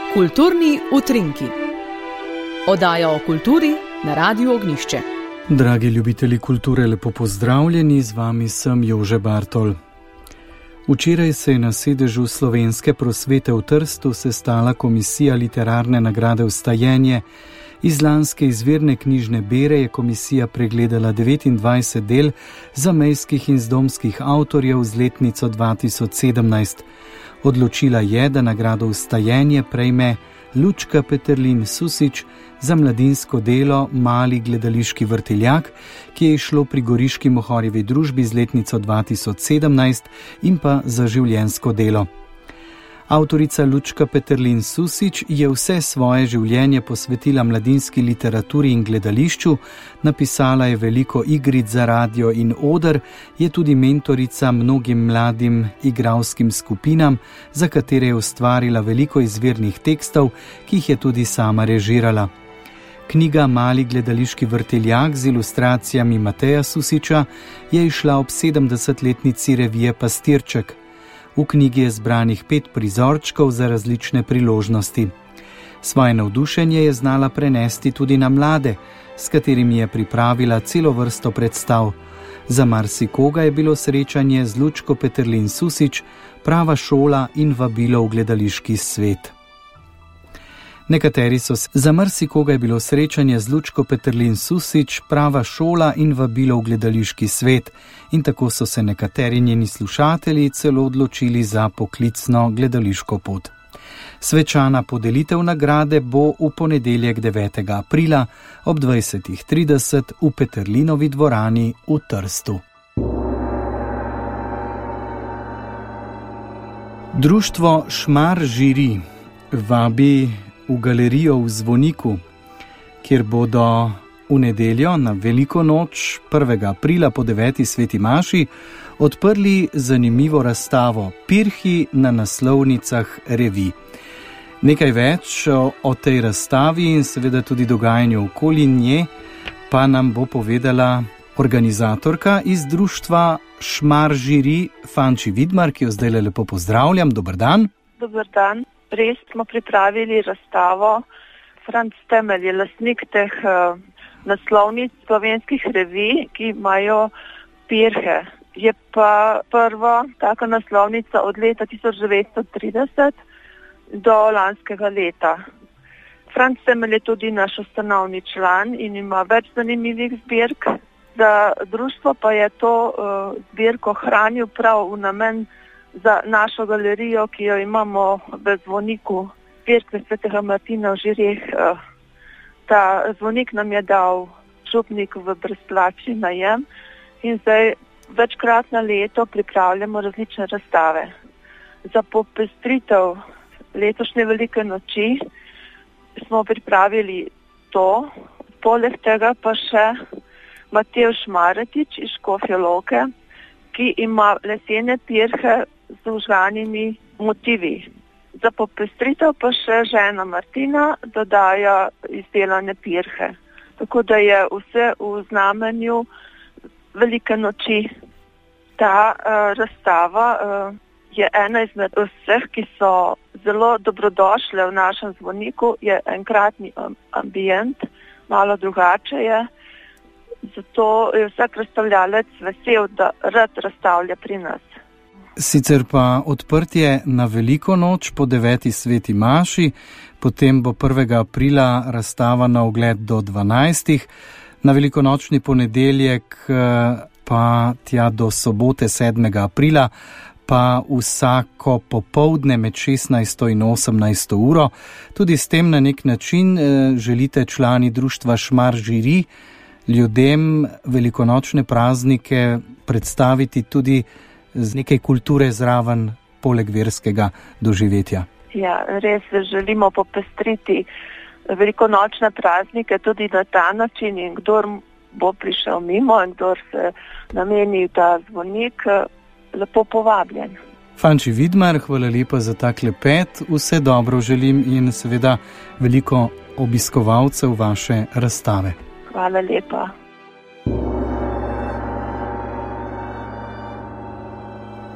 Kulturni utrinki. Oddaja o kulturi na Radiu Ognjišče. Dragi ljubitelji kulture, lepo pozdravljeni, z vami sem Jože Bartol. Včeraj se je na sedežu Slovenske prosvete v Trstu sestala komisija literarne nagrade Vstajenje. Iz lanske izvirne knjižne bere je komisija pregledala 29 del zamejskih in zdomskih avtorjev z letnico 2017. Odločila je, da nagrado Vstajenje prejme Lučka Peterlin Susič za mladinsko delo Mali gledališki vrtiljak, ki je izšlo pri Goriški mohorjevi družbi z letnico 2017 in pa za življenjsko delo. Avtorica Lučka Peterlin Susič je vse svoje življenje posvetila mladinski literaturi in gledališču, napisala je veliko igric za radio in oder, je tudi mentorica mnogim mladim igralskim skupinam, za katere je ustvarila veliko izvirnih tekstov, ki jih je tudi sama režirala. Knjiga Mali gledališki vrtiljak z ilustracijami Mateja Susiča je izšla ob 70-letnici revije Pastirček. V knjigi je zbranih 5 prizorčkov za različne priložnosti. Svoje navdušenje je znala prenesti tudi na mlade, s katerimi je pripravila celo vrsto predstav. Za marsikoga je bilo srečanje z Lučko Peterlin Susič prava šola in vabilo v gledališki svet. Za marsikoga je bilo srečanje z Lučko Peterlin Susič prava šola in vabilo v gledališki svet, in tako so se nekateri njeni slušatelji celo odločili za poklicno gledališko pot. Svečana podelitev nagrade bo v ponedeljek 9. aprila ob 20:30 v Peterlinovi dvorani v Trstu. Društvo Šmar Žiri vabi v galerijo v Zvoniku, kjer bodo v nedeljo na veliko noč 1. aprila po 9. sveti maši odprli zanimivo razstavo Pirhi na naslovnicah revij. Nekaj več o tej razstavi in seveda tudi dogajanju okoli nje pa nam bo povedala organizatorka iz društva Šmar Žiri, Fanči Vidmar, ki jo zdaj lepo pozdravljam. Dober dan. Dober dan. Res smo pripravili razstavo. Franc Temelj je lastnik teh naslovnic slovenskih revij, ki imajo pirhe. Je pa prva taka naslovnica od leta 1930 do lanskega leta. Franc Temelj je tudi naš ustanovni član in ima več zanimivih zbirk. Za društvo pa je to zbirko hranil prav v namen za našo galerijo, ki jo imamo v Zvoniku, Cerkve svetega Martina v Žireh. Ta zvonik nam je dal župnik v brezplačni najem in zdaj večkrat na leto pripravljamo različne razstave. Za popestritev letošnje velike noči smo pripravili to, poleg tega pa še Matevž Maretič iz Škofje Loke, ki ima lesene pirhe z užganimi motivi. Za popestritev pa še žena Martina dodaja izdelane pirhe. Tako da je vse v znamenju velike noči. Ta razstava je ena izmed vseh, ki so zelo dobrodošle v našem Zvoniku. Je enkratni ambient, malo drugače je. Zato je vsak razstavljalec vesel, da rad razstavlja pri nas. Sicer pa odprtje na veliko noč po 9. sveti maši, potem bo 1. aprila razstava na ogled do 12. Na velikonočni ponedeljek pa tja do sobote 7. aprila, pa vsako popoldne med 16. in 18. uro. Tudi s tem na nek način želite člani društva Šmar Žiri ljudem velikonočne praznike predstaviti tudi z nekaj kulture zraven, poleg verskega doživetja. Ja, res želimo popestriti velikonočne praznike tudi na ta način in kdor bo prišel mimo in kdor se nameni ta Zvonik, lepo povabljen. Fanči Vidmar, hvala lepa za ta klepet, vse dobro želim in seveda veliko obiskovalcev vaše razstave. Hvala lepa.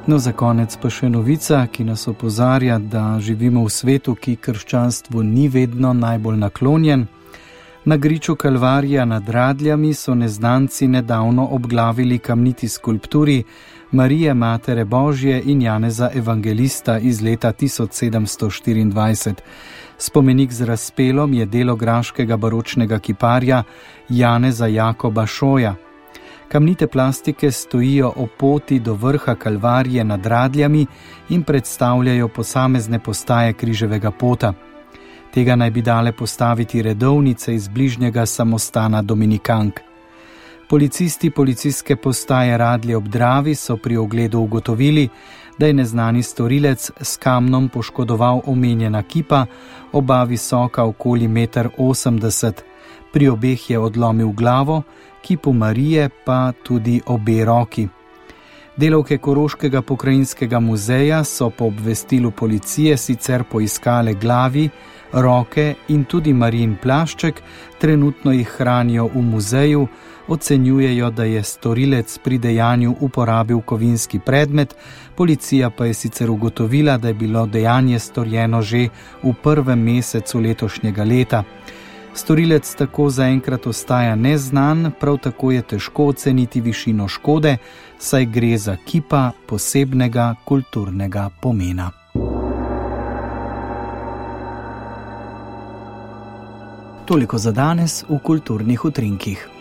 No, za konec pa še novica, ki nas opozarja, da živimo v svetu, ki krščanstvu ni vedno najbolj naklonjen. Na griču Kalvarija nad Radljami so neznanci nedavno obglavili kamniti skulpturi Marije Matere Božje in Janeza Evangelista iz leta 1724. Spomenik z razpelom je delo graškega baročnega kiparja Janeza Jakoba Šoja. Kamnite plastike stojijo ob poti do vrha Kalvarije nad Radljami in predstavljajo posamezne postaje križevega pota. Tega naj bi dale postaviti redovnice iz bližnjega samostana Dominikank. Policisti policijske postaje Radlje ob Dravi so pri ogledu ugotovili, da je neznani storilec s kamnom poškodoval omenjena kipa, oba visoka okoli 1,80 m. Pri obeh je odlomil glavo, kipu Marije pa tudi obe roki. Delavke Koroškega pokrajinskega muzeja so po obvestilu policije sicer poiskale glavi, roke in tudi Marijin plašček, trenutno jih hranijo v muzeju, ocenjujejo, da je storilec pri dejanju uporabil kovinski predmet, policija pa je sicer ugotovila, da je bilo dejanje storjeno že v prvem mesecu letošnjega leta. Storilec tako zaenkrat ostaja neznan, prav tako je težko oceniti višino škode, saj gre za kipa posebnega kulturnega pomena. Toliko za danes v kulturnih utrinkih.